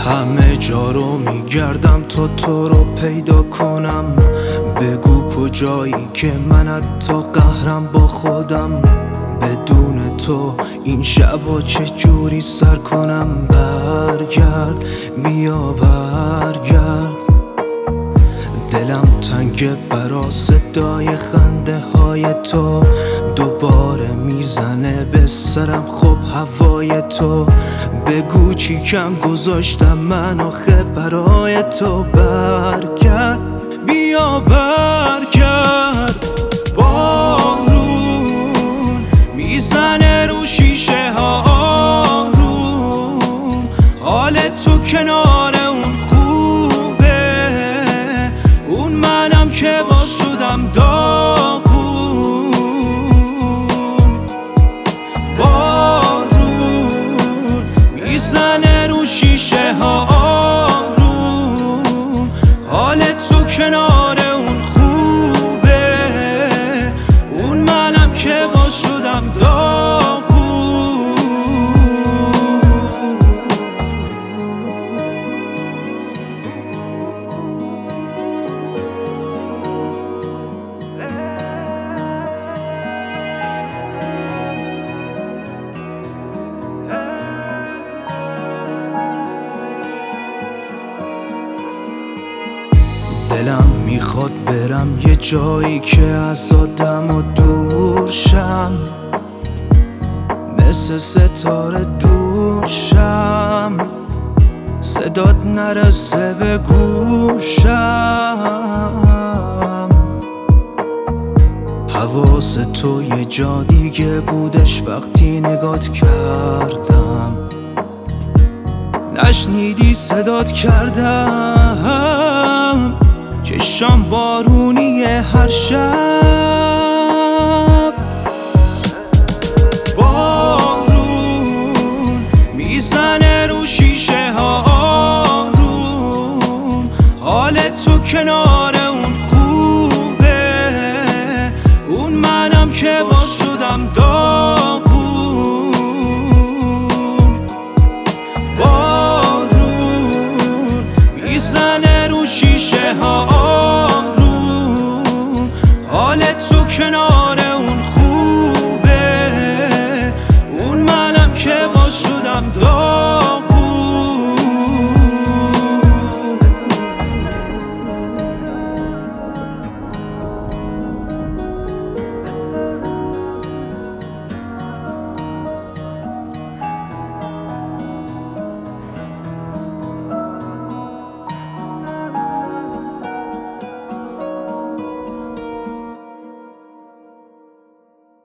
همه جا رو میگردم تا تو رو پیدا کنم. بگو کجایی که من حتی قهرم با خودم. بدون تو این شبا چه جوری سر کنم. برگرد بیا برگرد، دلم تنگه برا صدای خنده های تو. دوباره میزنه به سرم خب هوای تو. بگو چی کم گذاشتم من آخه برای تو. برگرد بیا برگرد. بارون میزنه رو شیشه ها آروم. حال تو کنار اون خوبه، اون منم که باز شدم داغون. بارون میزنه رو شیشه ها آروم. حال تو کنار اون خوبه، اون منم که باز شدم داغون. دلم میخواد برم یه جایی که از آدم و دور شم، مثل ستاره دور شم، صدات نرسه به گوشم. حواس تو یه جا دیگه بودش وقتی نگات کردم. نشنیدی صدات کردم، چشام بارونیه هر شب. بارون میزنه رو شیشه ها آروم. حال تو کنار اون خوبه، اون منم که باز شدم داغون. بارون میزنه رو شیشه ها آروم. حال تو کنار اون خوبه، اون منم که باز شدم داغون.